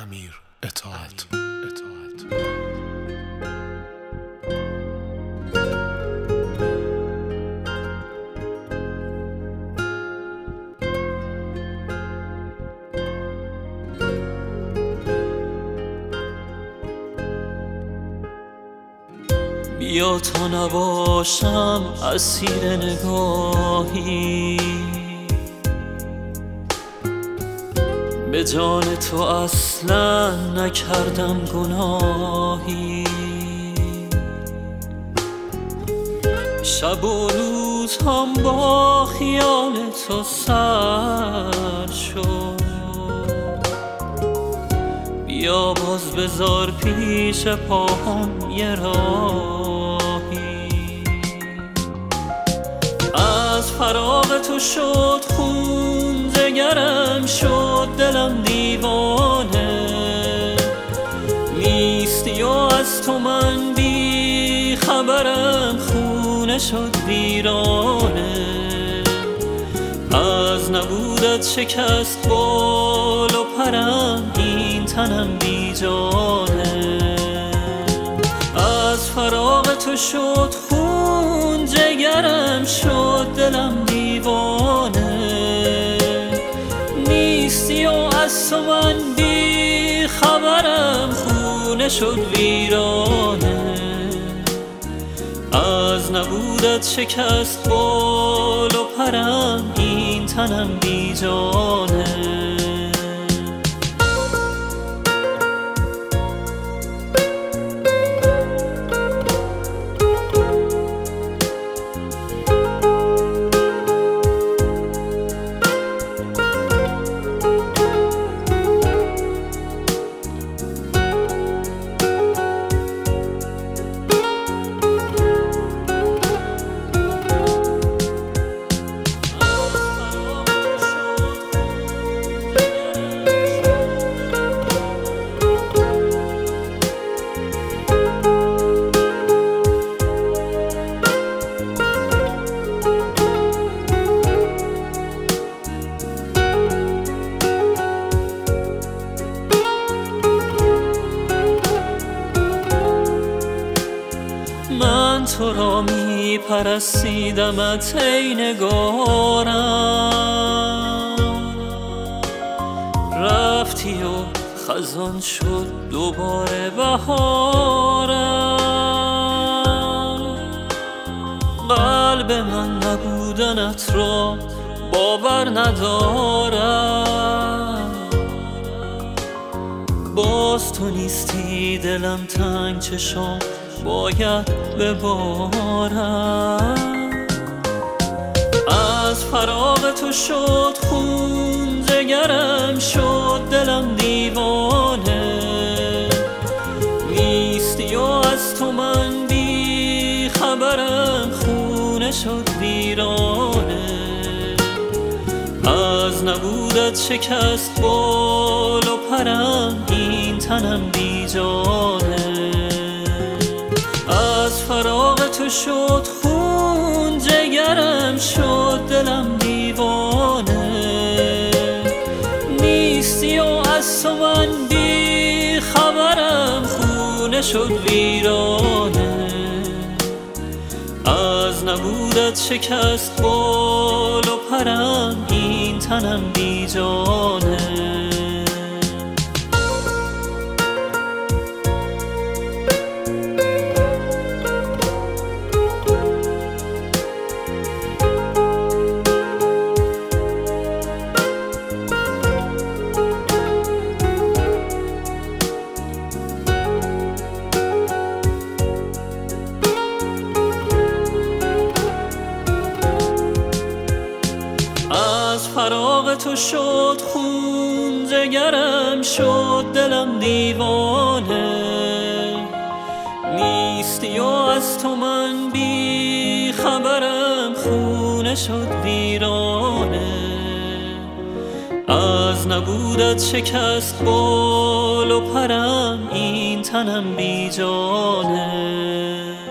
امیر اطاعت. بیا تا نباشم اسیر نگاهی، به جان تو اصلا نکردم گناهی. شب و روز هم با خیال تو سر شد، بیا باز بذار پیش پاهم یه راهی. از فراق تو شد خون جگرم، شد دلم دیوانه، نیستی و از تو من بی خبرم، خونه شد ویرانه. از نبودت شکست بال و پرم، این تنم بی جانه. از فراق تو شد خون جگرم، شد دلم دیوانه، نیستی و از تو من بی خبرم، خونه شد ویرانه. از نبودت شکست بال و پرم، این تنم بی جانه. من تو را می پرستیدمت ای نگارم، رفتی و خزان شد دوباره بهارم. قلب من نبودنت را باور ندارم، باز تو نیستی دلم تنگ چشم باید ببارم. از فراق تو شد خون جگرم، شد دلم دیوانه، نیستی و از تو من بی خبرم، خونه شد ویرانه. از نبودت شکست بال و پرم، این تنم بی جانه. از فراق تو شد خون جگرم، شد دلم دیوانه، نیستی و از تو من بی خبرم، خونه شد ویرانه. از نبودت شکست بال و پرم، این تنم بی جانه. از فراق تو شد خون جگرم، شد دلم دیوانه، نیستی و از تو من بی خبرم، خونه شد ویرانه. از نبودت شکست بال و پرم، این تنم بی جانه.